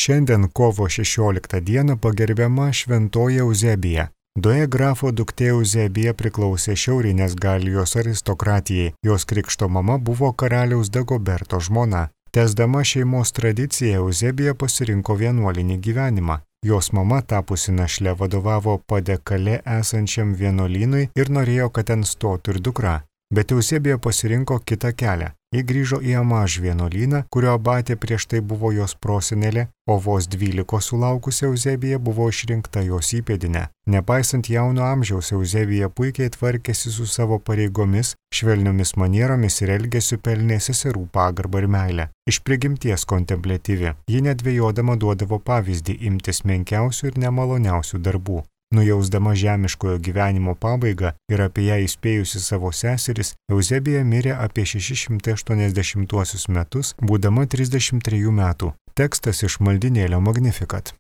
Šiandien kovo 16 dieną pagerbiama šventoji Euzebija. Doegrafo duktė Euzebija priklausė šiaurinės Galijos aristokratijai, jos krikšto mama buvo karaliaus Dagoberto žmona. Tęsdama šeimos tradiciją, Euzebija pasirinko vienuolinį gyvenimą. Jos mama, tapusi našle, vadovavo Padekale esančiam vienuolynui ir norėjo, kad ten stotų ir dukra. Bet Euzebija pasirinko kitą kelią. Ji grįžo į Amaž vienuolyną, kurio abatė prieš tai buvo jos prosenelė, o vos 12 sulaukusi Euzebija buvo išrinkta jos įpėdinė. Nepaisant jauno amžiaus, Euzebija puikiai tvarkėsi su savo pareigomis, švelniomis manieromis ir elgesiu pelnė seserų pagarbą ir meilę. Iš prigimties kontempliatyvi, ji nedvejodama duodavo pavyzdį imtis menkiausių ir nemaloniausių darbų. Nujausdama žemiškojo gyvenimo pabaigą ir apie ją įspėjusi savo seseris, Euzebija mirė apie 680 metus, būdama 33 metų. Tekstas iš maldynėlio Magnificat.